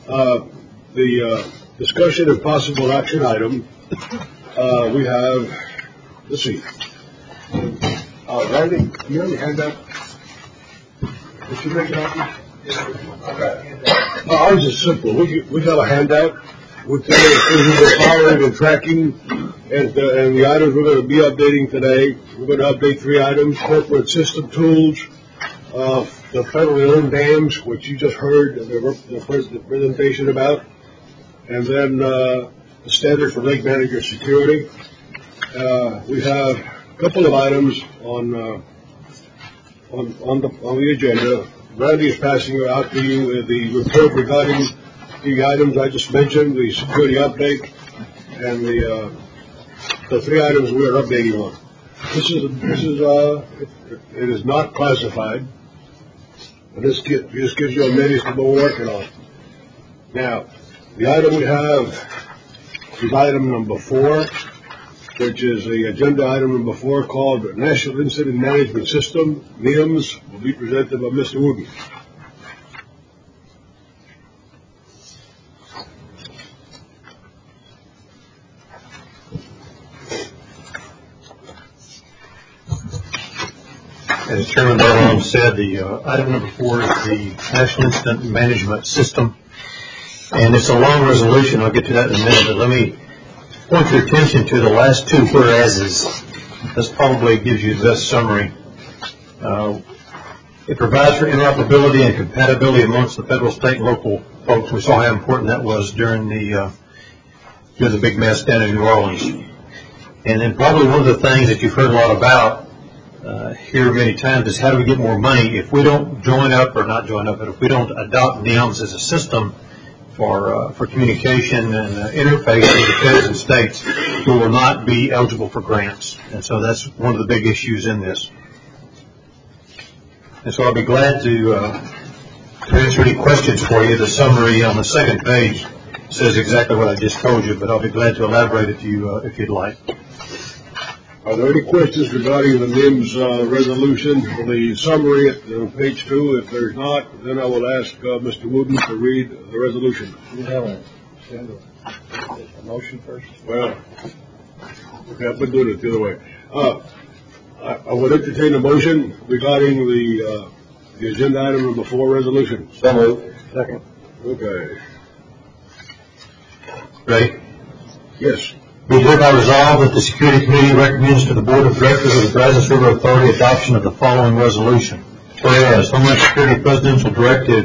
The discussion of possible action item. We have, let's see. Randy, you have a handout? Did you make it up? Okay. Ours is simple. We got a handout with the following and tracking, and the items we're going to be updating today. We're going to update 3 items: corporate system tools, the federally owned dams, which you just heard the presentation about, and then the standard for lake manager security. We have a couple of items on the agenda. Randy is passing out to you the report regarding the items I just mentioned, the security update, and the 3 items we are updating on. It is not classified, but this gives you a minute to go working on. Now, the item we have is item number 4, which is the agenda item number 4 called National Incident Management System, NIMS, will be presented by Mr. Wooden. As Chairman Barlow said, the item number 4 is the National Incident Management System, and it's a long resolution. I'll get to that in a minute, but let me point your attention to the last 2 whereases. This probably gives you the best summary. It provides for interoperability and compatibility amongst the federal, state, and local folks. We saw how important that was during the big mess down in New Orleans. And then probably one of the things that you've heard a lot about here many times is how do we get more money if we don't join up, or not join up, but if we don't adopt NIMS as a system for communication and interface with the feds and states, we will not be eligible for grants. And so that's one of the big issues in this. And so I'll be glad to answer any questions for you. The summary on the second page says exactly what I just told you, but I'll be glad to elaborate if you'd like. Are there any questions regarding the NIMS resolution or the summary at page 2? If there's not, then I will ask Mr. Wooden to read the resolution. You have a motion first? Well, okay, I've been doing it the other way. I would entertain a motion regarding the agenda item number 4 resolution. So moved. Second. Okay. Ready? Yes. Be hereby resolved that the Security Committee recommends to the Board of Directors of the Brazos River Authority adoption of the following resolution. Whereas Homeland Security Presidential Directive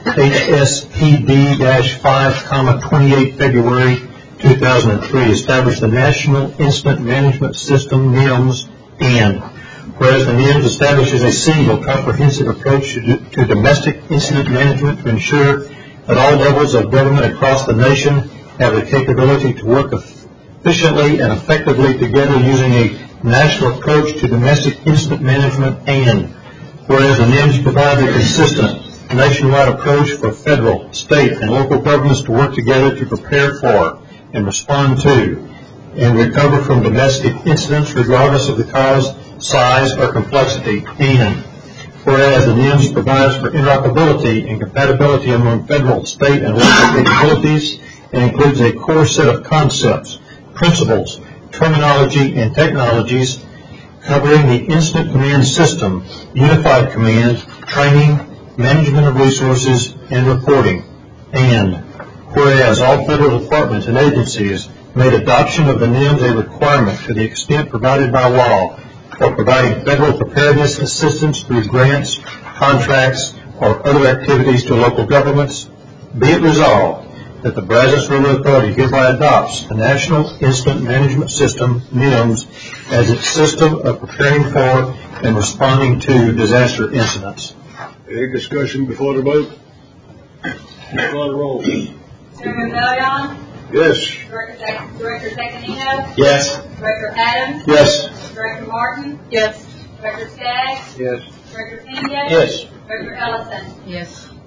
HSPD-5, 28 February 2003 established the National Incident Management System, NIMS, and whereas the NIMS establishes a single comprehensive approach to domestic incident management to ensure that all levels of government across the nation have the capability to work efficiently and effectively together using a national approach to domestic incident management, and whereas the NIMS provides a consistent nationwide approach for federal, state, and local governments to work together to prepare for and respond to and recover from domestic incidents regardless of the cause, size, or complexity, and whereas the NIMS provides for interoperability and compatibility among federal, state, and local capabilities and includes a core set of concepts, principles, terminology, and technologies covering the Incident Command System, Unified Command, training, management of resources, and reporting. And whereas all federal departments and agencies made adoption of the NIMS a requirement to the extent provided by law for providing federal preparedness assistance through grants, contracts, or other activities to local governments, be it resolved that the Brazos River Authority hereby adopts the National Incident Management System, NIMS, as its system of preparing for and responding to disaster incidents. Any discussion before the vote? Call the roll. Chairman Bellion? Yes. Director Teccanino? Yes. Director Adams? Yes. Director Martin? Yes. Director Skaggs? Yes. Director Pena? Yes. Director Ellison? Yes.